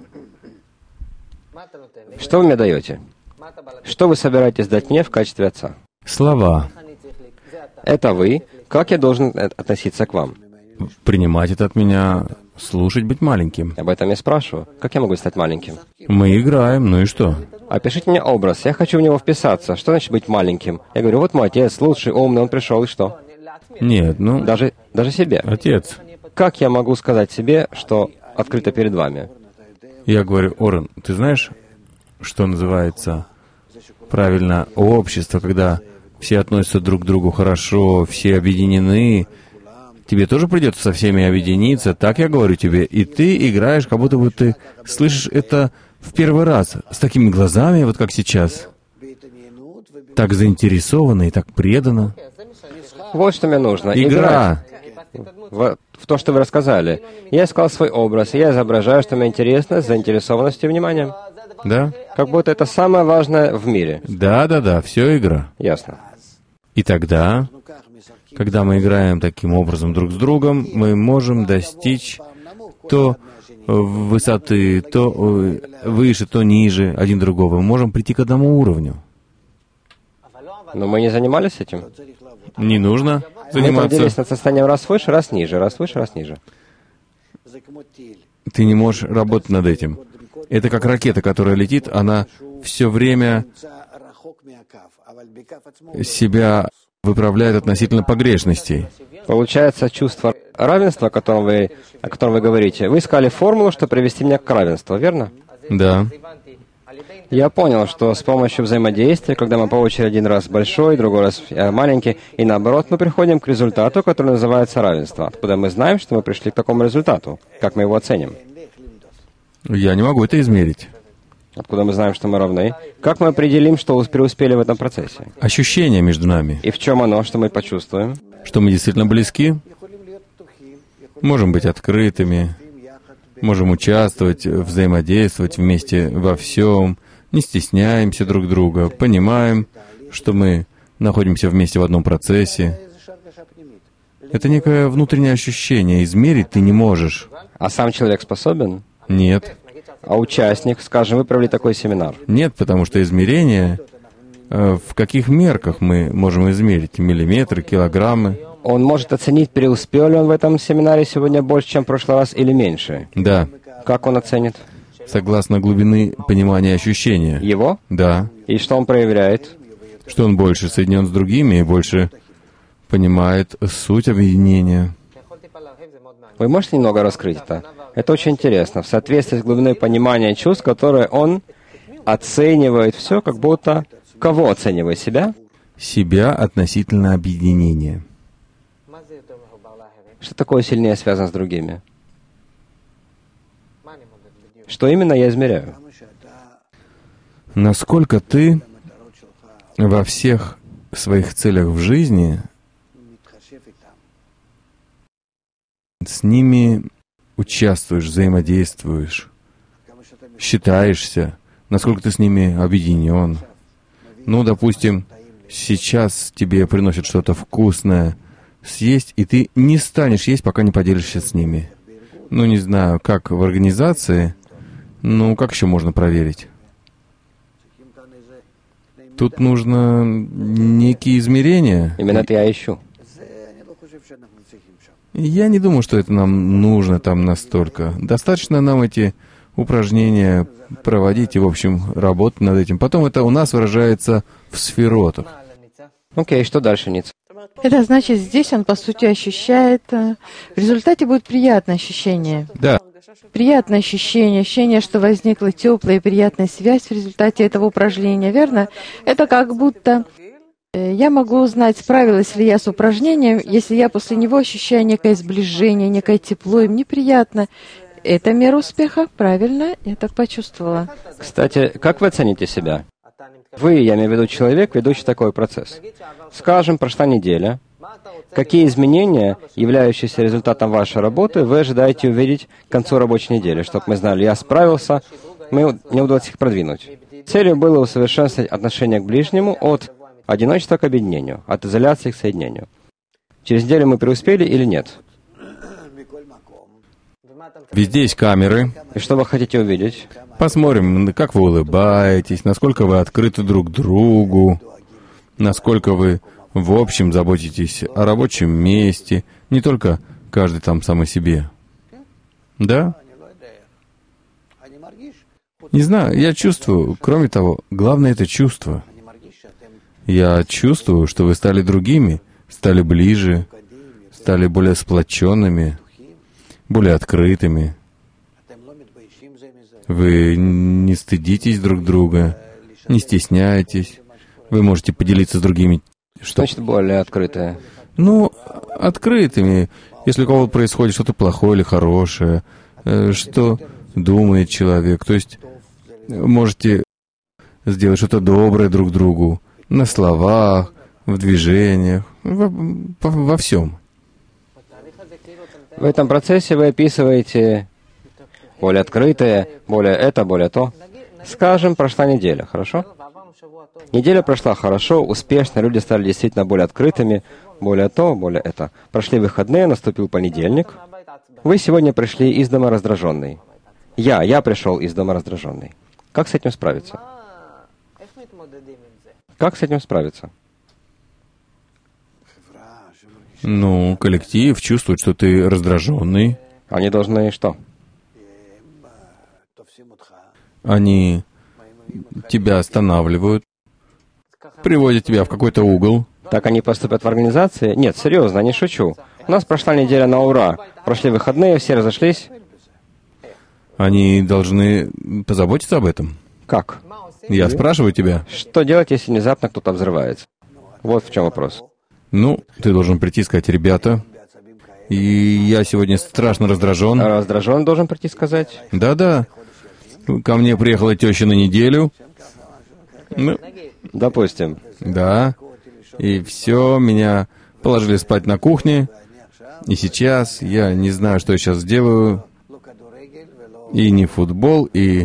Что вы мне даете? Что вы собираетесь дать мне в качестве отца? Слова. Это вы. Как я должен относиться к вам? Принимать это от меня, слушать, быть маленьким. Об этом я спрашиваю. Как я могу стать маленьким? Мы играем, ну и что? Опишите мне образ. Я хочу в него вписаться. Что значит быть маленьким? Я говорю, вот мой отец, лучший, умный, он пришел, и что? Нет, ну, Даже, даже себе. отец. Как я могу сказать себе, что открыто перед вами? Я говорю, Орен, ты знаешь, что называется правильно общество, когда все относятся друг к другу хорошо, все объединены. Тебе тоже придется со всеми объединиться, так я говорю тебе. И ты играешь, как будто бы ты слышишь это в первый раз, с такими глазами, вот как сейчас. Так заинтересованно и так преданно. Вот что мне нужно. Игра. Играть в, в то, что вы рассказали. Я искал свой образ, и я изображаю, что мне интересно, с заинтересованностью и вниманием. Да? Как будто это самое важное в мире. Да-да-да, все игра. Ясно. И тогда, когда мы играем таким образом друг с другом, мы можем достичь то высоты, то выше, то ниже один другого. Мы можем прийти к одному уровню. Но мы не занимались этим. Не нужно Мы заниматься. трудились над состоянием раз выше, раз ниже, раз выше, раз ниже. Ты не можешь работать над этим. Это как ракета, которая летит, она все время себя выправляет относительно погрешностей. Получается, чувство равенства, о котором вы, о котором вы говорите, вы искали формулу, чтобы привести меня к равенству, верно? Да. Я понял, что с помощью взаимодействия, когда мы по очереди один раз большой, другой раз маленький, и наоборот, мы приходим к результату, который называется равенство. Откуда мы знаем, что мы пришли к такому результату? Как мы его оценим? Я не могу это измерить. Откуда мы знаем, что мы равны? Как мы определим, что преуспели в этом процессе? Ощущение между нами. И в чем оно, что мы почувствуем? Что мы действительно близки. Можем быть открытыми. Можем участвовать, взаимодействовать вместе во всем. Не стесняемся друг друга. Понимаем, что мы находимся вместе в одном процессе. Это некое внутреннее ощущение. Измерить ты не можешь. А сам человек способен? Нет. А участник, скажем, вы провели такой семинар. Нет, потому что измерение, э, в каких мерках мы можем измерить? Миллиметры, килограммы? Он может оценить, преуспел ли он в этом семинаре сегодня больше, чем в прошлый раз, или меньше. Да. Как он оценит? Согласно глубины понимания ощущения. Его? Да. И что он проявляет? Что он больше соединен с другими и больше понимает суть объединения. Вы можете немного раскрыть это? Это очень интересно. В соответствии с глубиной понимания чувств, которые он оценивает все, как будто... Кого оценивает? Себя? Себя относительно объединения. Что такое сильнее связано с другими? Что именно я измеряю? Насколько ты во всех своих целях в жизни с ними участвуешь, взаимодействуешь, считаешься, насколько ты с ними объединен. Ну, допустим, сейчас тебе приносят что-то вкусное съесть, и ты не станешь есть, пока не поделишься с ними. Ну, не знаю, как в организации, ну, как еще можно проверить? Тут нужно некие измерения. Именно это я ищу. Я не думаю, что это нам нужно там настолько. Достаточно нам эти упражнения проводить и, в общем, работать над этим. Потом это у нас выражается в сферотах. Окей, что дальше, Ниц? Это значит, здесь он, по сути, ощущает... В результате будет приятное ощущение. Да. Приятное ощущение, ощущение, что возникла теплая и приятная связь в результате этого упражнения, верно? Это как будто... Я могу узнать, справилась ли я с упражнением, если я после него ощущаю некое сближение, некое тепло, и мне приятно. Это мера успеха, правильно? Я так почувствовала. Кстати, как вы оцените себя? Вы, я имею в виду человек, ведущий такой процесс. Скажем, прошла неделя. Какие изменения, являющиеся результатом вашей работы, вы ожидаете увидеть к концу рабочей недели, чтобы мы знали, я справился, мы, мне удалось их продвинуть. Целью было усовершенствовать отношение к ближнему от одиночества к объединению, от изоляции к соединению. Через неделю мы преуспели или нет? Везде есть камеры. И что вы хотите увидеть? Посмотрим, как вы улыбаетесь, насколько вы открыты друг другу, насколько вы, в общем, заботитесь о рабочем месте, не только каждый там сам о себе. Да? Не знаю, я чувствую, кроме того, главное — это чувство. Я чувствую, что вы стали другими, стали ближе, стали более сплоченными, более открытыми. Вы не стыдитесь друг друга, не стесняетесь. Вы можете поделиться с другими. Что значит более открытое? Ну, открытыми. Если у кого-то происходит что-то плохое или хорошее, что думает человек. То есть можете сделать что-то доброе друг другу на словах, в движениях, во, во, во всем. В этом процессе вы описываете более открытое, более это, более то. Скажем, прошла неделя, хорошо? Неделя прошла хорошо, успешно, люди стали действительно более открытыми, более то, более это. Прошли выходные, наступил понедельник. Вы сегодня пришли из дома раздраженный. Я, я пришел из дома раздраженный. Как с этим справиться? Как с этим справиться? Ну, коллектив чувствует, что ты раздраженный. Они должны что? Они тебя останавливают, приводят тебя в какой-то угол. Так они поступят в организации? Нет, серьезно, не шучу. У нас прошла неделя на ура. Прошли выходные, все разошлись. Они должны позаботиться об этом. Как? Я спрашиваю тебя. Что делать, если внезапно кто-то взрывается? Вот в чем вопрос. Ну, ты должен прийти и сказать: ребята, и я сегодня страшно раздражен. А раздражен должен прийти сказать? Да-да. Ко мне приехала теща на неделю. Ну, допустим. Да. И все, меня положили спать на кухне. И сейчас я не знаю, что я сейчас сделаю. И не футбол, и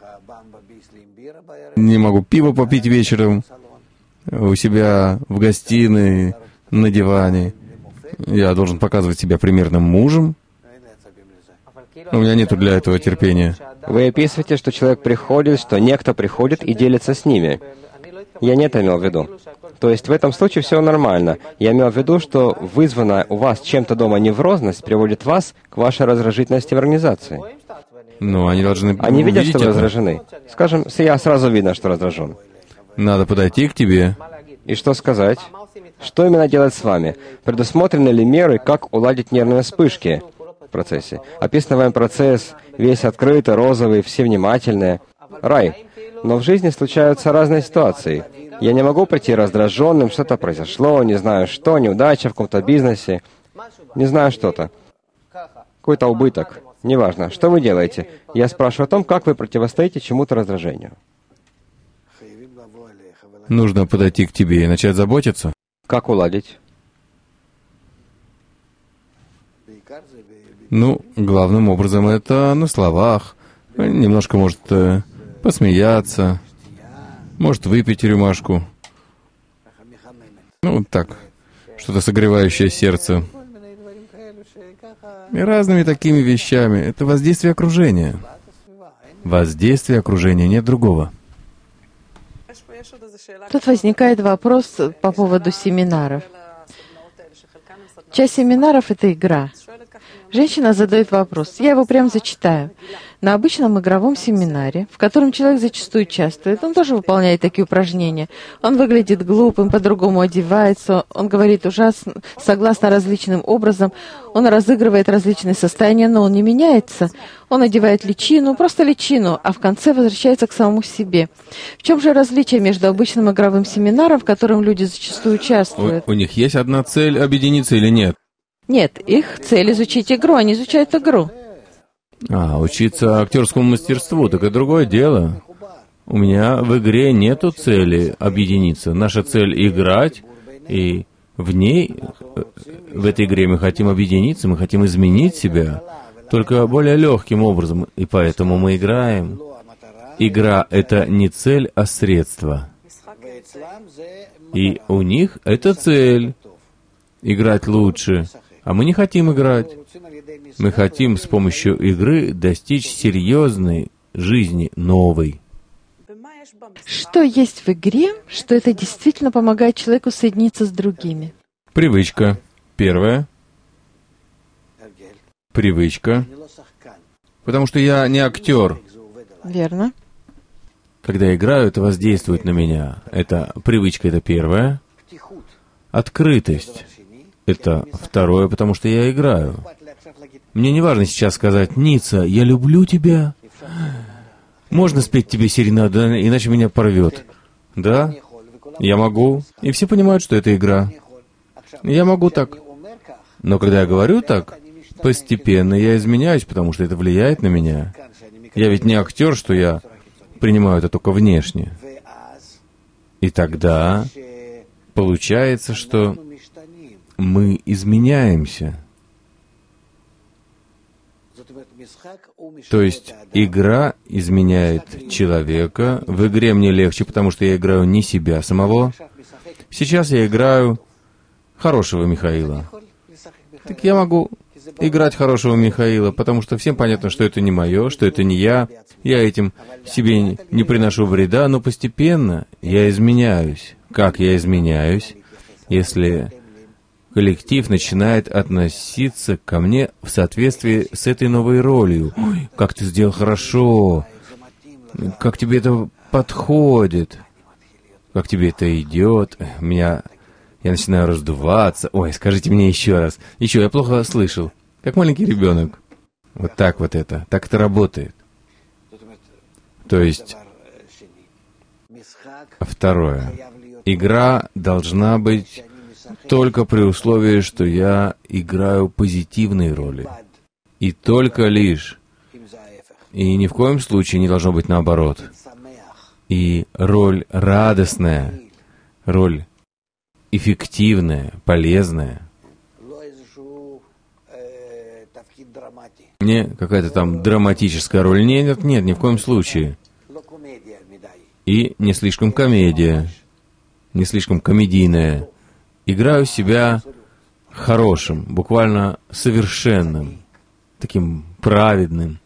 не могу пиво попить вечером у себя в гостиной, на диване. Я должен показывать себя примерным мужем. У меня нету для этого терпения. Вы описываете, что человек приходит, что некто приходит и делится с ними. Я не это имел в виду. То есть в этом случае все нормально. Я имел в виду, что вызванная у вас чем-то дома неврозность приводит вас к вашей раздражительности в организации. Но они должны Они видят, что вы это. раздражены. Скажем, я сразу видно, что раздражен. Надо подойти к тебе. И что сказать? Что именно делать с вами? Предусмотрены ли меры, как уладить нервные вспышки в процессе? Описан вами процесс, весь открытый, розовый, все внимательные. Рай. Но в жизни случаются разные ситуации. Я не могу прийти раздраженным, что-то произошло, не знаю что, неудача в каком-то бизнесе, не знаю что-то. Какой-то убыток. Неважно. Что вы делаете? Я спрашиваю о том, как вы противостоите чему-то раздражению. Нужно подойти к тебе и начать заботиться. Как уладить? Ну, главным образом это на словах. Немножко может э, посмеяться, может выпить рюмашку. Ну, так, что-то согревающее сердце. И разными такими вещами. Это воздействие окружения. Воздействие окружения, нет другого. Тут возникает вопрос по поводу семинаров. Часть семинаров — это игра. Женщина задает вопрос, я его прям зачитаю. На обычном игровом семинаре, в котором человек зачастую участвует, он тоже выполняет такие упражнения. Он выглядит глупым, по-другому одевается, он говорит ужасно, согласно различным образом, он разыгрывает различные состояния, но он не меняется. Он одевает личину, просто личину, а в конце возвращается к самому себе. В чем же различие между обычным игровым семинаром, в котором люди зачастую участвуют? У, у них есть одна цель — объединиться или нет? Нет, их цель — изучить игру, они изучают игру. А, учиться актерскому мастерству, так это другое дело. У меня в игре нету цели объединиться. Наша цель — играть, и в ней, в этой игре мы хотим объединиться, мы хотим изменить себя, только более легким образом, и поэтому мы играем. Игра — это не цель, а средство. И у них это цель — играть лучше. А мы не хотим играть. Мы хотим с помощью игры достичь серьезной жизни, новой. Что есть в игре, что это действительно помогает человеку соединиться с другими? Привычка. Первое. Привычка. Потому что я не актер. Верно. Когда я играю, это воздействует на меня. Это привычка, это первое. Открытость. Это второе, потому что я играю. Мне не важно сейчас сказать: «Ницца, я люблю тебя». Можно спеть тебе серенаду, иначе меня порвет. Да, я могу. И все понимают, что это игра. Я могу так. Но когда я говорю так, постепенно я изменяюсь, потому что это влияет на меня. Я ведь не актер, что я принимаю это только внешне. И тогда получается, что мы изменяемся. То есть игра изменяет человека. В игре мне легче, потому что я играю не себя самого. Сейчас я играю хорошего Михаила. Так я могу играть хорошего Михаила, потому что всем понятно, что это не мое, что это не я. Я этим себе не приношу вреда, но постепенно я изменяюсь. Как я изменяюсь, если коллектив начинает относиться ко мне в соответствии с этой новой ролью? Ой, как ты сделал хорошо, как тебе это подходит, как тебе это идет. Меня, я начинаю раздуваться. Ой, скажите мне еще раз. Еще, я плохо слышал. Как маленький ребенок. Вот так вот это. Так это работает. То есть, второе. Игра должна быть только при условии, что я играю позитивные роли. И только лишь. И ни в коем случае не должно быть наоборот. И роль радостная, роль эффективная, полезная. Не какая-то там драматическая роль. Нет, нет, ни в коем случае. И не слишком комедия, не слишком комедийная. Играю себя хорошим, буквально совершенным, таким праведным.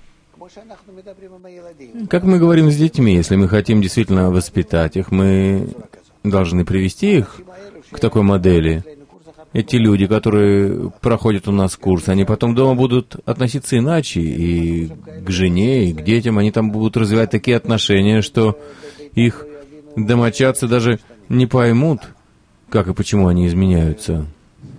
Как мы говорим с детьми, если мы хотим действительно воспитать их, мы должны привести их к такой модели. эти люди, которые проходят у нас курс, они потом дома будут относиться иначе и к жене, и к детям. Они там будут развивать такие отношения, что их домочадцы даже не поймут, как и почему они изменяются.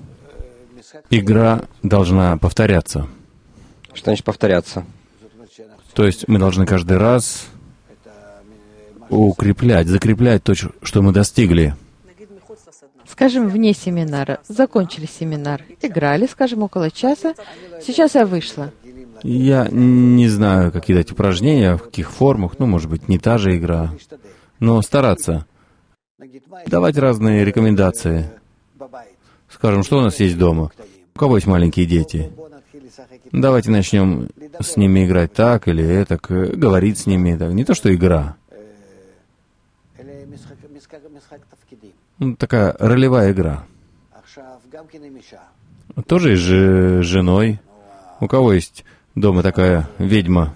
Игра должна повторяться. Что значит повторяться? То есть мы должны каждый раз укреплять, закреплять то, что мы достигли. Скажем, вне семинара. Закончили семинар. Играли, скажем, около часа. Сейчас я вышла. Я не знаю, какие дать упражнения, в каких формах. Ну, может быть, не та же игра. Но стараться. Давать разные рекомендации. Скажем, что у нас есть дома? У кого есть маленькие дети? Давайте начнем с ними играть так или этак, говорить с ними. Так. Не то, что игра. Ну, такая ролевая игра. Тоже и с женой. У кого есть дома такая ведьма?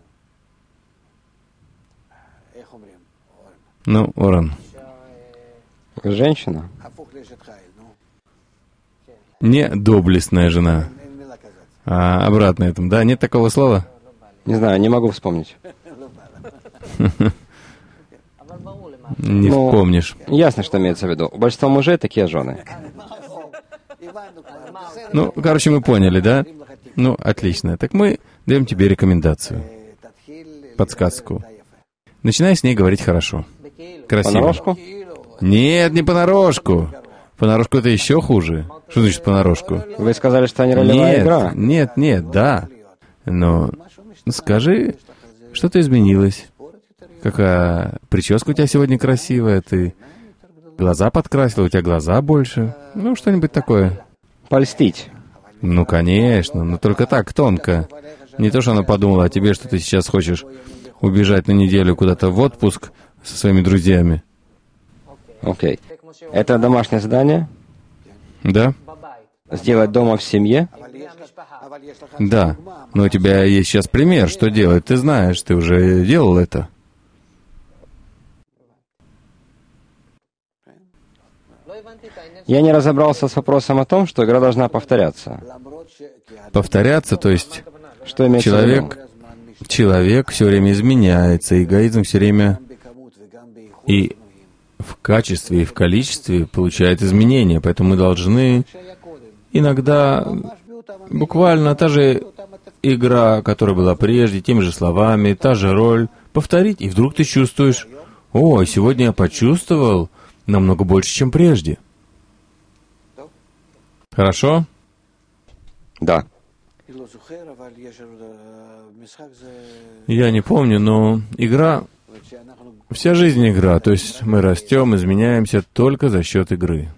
Ну, Оран. Женщина? Не доблестная жена. А обратно этому, да? Нет такого слова? Не знаю, не могу вспомнить. Не ну, вспомнишь. Ясно, что имеется в виду. У большинства мужей такие жены. Ну, короче, мы поняли, да? Ну, отлично. Так мы даем тебе рекомендацию, подсказку. Начинай с ней говорить хорошо. Красиво. Понарошку? Нет, не понарошку. Понарошку это еще хуже. Что значит понарошку? Вы сказали, что не ролевая нет, игра. Нет, нет, да. Но скажи, что-то изменилось. Какая прическа у тебя сегодня красивая, ты глаза подкрасила, у тебя глаза больше. Ну, что-нибудь такое. Польстить. Ну, конечно, но только так, тонко. Не то, что она подумала о тебе, что ты сейчас хочешь убежать на неделю куда-то в отпуск со своими друзьями. Окей. Это домашнее задание? Да? Сделать дома в семье? Да. Но у тебя есть сейчас пример, что делать. Ты знаешь, ты уже делал это. Я не разобрался с вопросом о том, что игра должна повторяться. Повторяться, то есть что имеется человек, в виду? Человек все время изменяется, эгоизм все время и в качестве, и в количестве получает изменения. Поэтому мы должны иногда буквально та же игра, которая была прежде, теми же словами, та же роль, повторить, и вдруг ты чувствуешь: «О, сегодня я почувствовал намного больше, чем прежде». Хорошо? Да. Я не помню, но игра... Вся жизнь игра, то есть мы растем, изменяемся только за счет игры.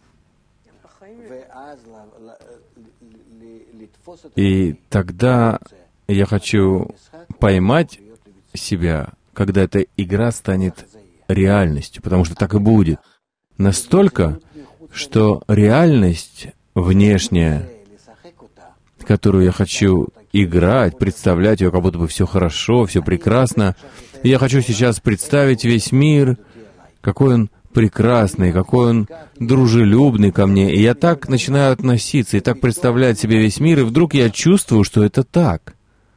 И тогда я хочу поймать себя, когда эта игра станет реальностью, потому что так и будет. Настолько, что реальность внешняя, которую я хочу играть, представлять ее, как будто бы все хорошо, все прекрасно. И я хочу сейчас представить весь мир, какой он прекрасный, какой он дружелюбный ко мне. И я так начинаю относиться, и так представлять себе весь мир, и вдруг я чувствую, что это так.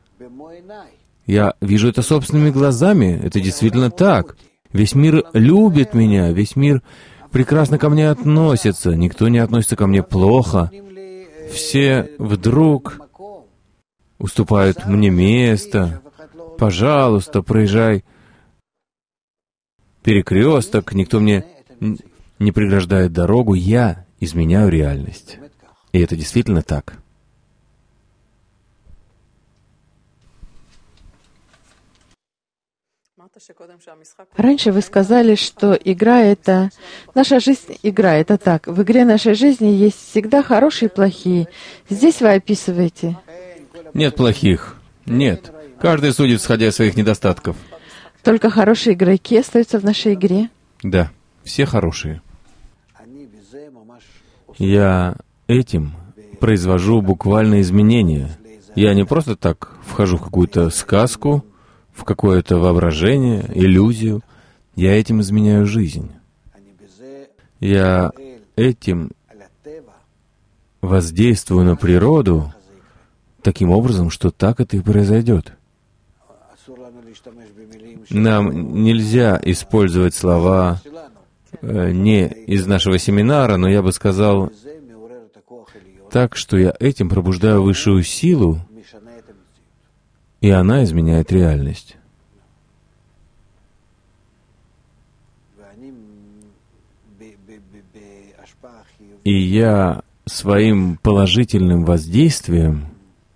Я вижу это собственными глазами, это действительно так. Весь мир любит меня, весь мир прекрасно ко мне относится, никто не относится ко мне плохо. Все вдруг уступают мне место. Пожалуйста, проезжай перекресток, никто мне не преграждает дорогу, я изменяю реальность. И это действительно так. Раньше вы сказали, что игра — это... Наша жизнь — игра, это так. В игре нашей жизни есть всегда хорошие и плохие. Здесь вы описываете... Нет плохих. Нет. Каждый судит, исходя из своих недостатков. Только хорошие игроки остаются в нашей игре? Да, все хорошие. Я этим произвожу буквально изменения. Я не просто так вхожу в какую-то сказку, в какое-то воображение, иллюзию. Я этим изменяю жизнь. Я этим воздействую на природу таким образом, что так это и произойдет. Нам нельзя использовать слова э, не из нашего семинара, но я бы сказал так, что я этим пробуждаю высшую силу, и она изменяет реальность. И я своим положительным воздействием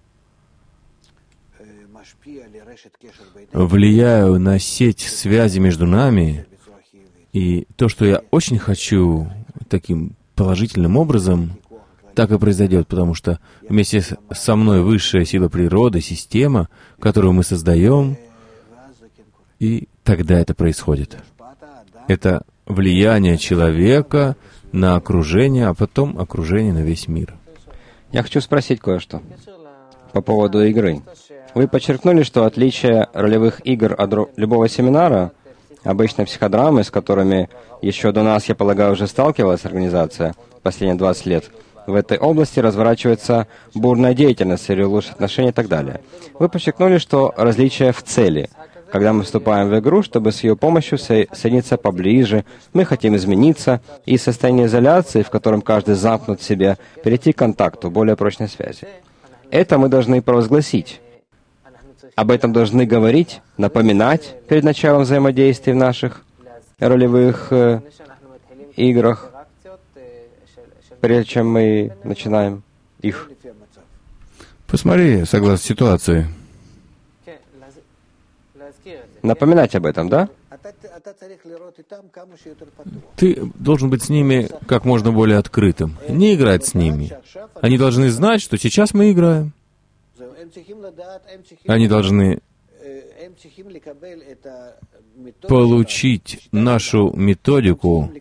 влияю на сеть связи между нами, и то, что я очень хочу таким положительным образом, так и произойдет, потому что вместе со мной высшая сила природы, система, которую мы создаем, и тогда это происходит. Это влияние человека на окружение, а потом окружение на весь мир. Я хочу спросить кое-что по поводу игры. Вы подчеркнули, что отличие ролевых игр от любого семинара, обычной психодрамы, с которыми еще до нас, я полагаю, уже сталкивалась организация последние двадцать лет, в этой области разворачивается бурная деятельность, целью улучшить отношения и так далее. Вы подчеркнули, что различие в цели. Когда мы вступаем в игру, чтобы с ее помощью соединиться поближе, мы хотим измениться, и из состояния изоляции, в котором каждый замкнут в себе, перейти к контакту, более прочной связи. Это мы должны провозгласить. Об этом должны говорить, напоминать перед началом взаимодействия в наших ролевых э, играх, прежде чем мы начинаем их. Посмотри, согласно ситуации. Напоминать об этом, да? Ты должен быть с ними как можно более открытым. Не играть с ними. Они должны знать, что сейчас мы играем. Они должны получить нашу методику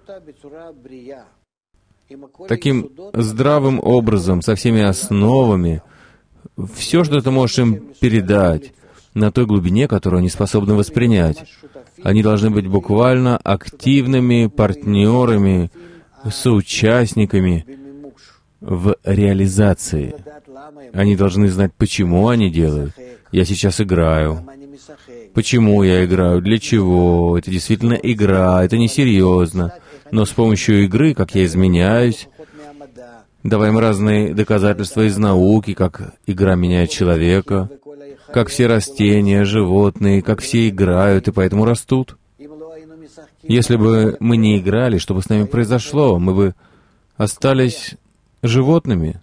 таким здравым образом, со всеми основами, все, что ты можешь им передать, на той глубине, которую они способны воспринять. Они должны быть буквально активными партнерами, соучастниками в реализации. Они должны знать, почему они делают. Я сейчас играю. Почему я играю? Для чего? Это действительно игра, это несерьезно. Но с помощью игры, как я изменяюсь, даваем разные доказательства из науки, как игра меняет человека, как все растения, животные, как все играют и поэтому растут. Если бы мы не играли, что бы с нами произошло? Мы бы остались животными.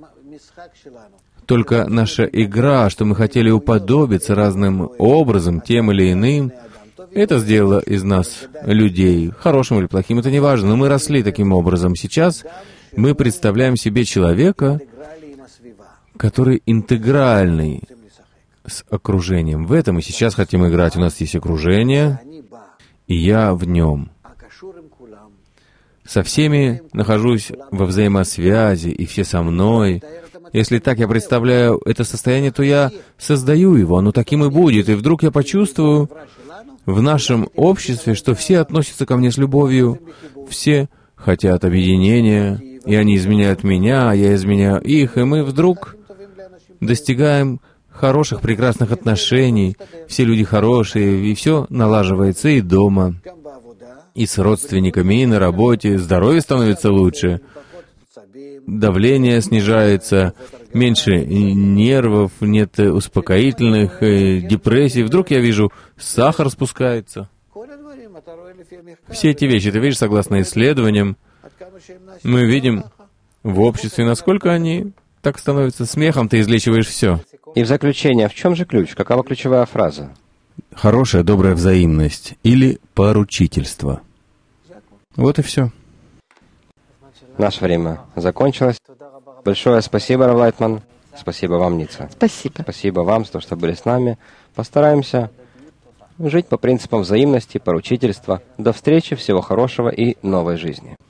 Только наша игра, что мы хотели уподобиться разным образом, тем или иным, это сделало из нас людей, хорошим или плохим, это не важно, но мы росли таким образом. Сейчас мы представляем себе человека, который интегральный с окружением. В этом мы сейчас хотим играть. У нас есть окружение, и я в нем. Со всеми нахожусь во взаимосвязи, и все со мной. Если так я представляю это состояние, то я создаю его, оно таким и будет. И вдруг я почувствую в нашем обществе, что все относятся ко мне с любовью, все хотят объединения, и они изменяют меня, а я изменяю их, и мы вдруг достигаем хороших, прекрасных отношений, все люди хорошие, и все налаживается и дома, и с родственниками, и на работе, здоровье становится лучше, давление снижается, меньше нервов, нет успокоительных, депрессий. Вдруг я вижу, сахар спускается. Все эти вещи, ты видишь, согласно исследованиям, мы видим в обществе, насколько они так становятся смехом, ты излечиваешь все. И в заключение, в чем же ключ? Какова ключевая фраза? Хорошая, добрая взаимность или поручительство. Вот и все. Наше время закончилось. Большое спасибо, Рав Лайтман. Спасибо вам, Ницца. Спасибо. Спасибо вам за то, что были с нами. Постараемся жить по принципам взаимности, поручительства. До встречи, всего хорошего и новой жизни.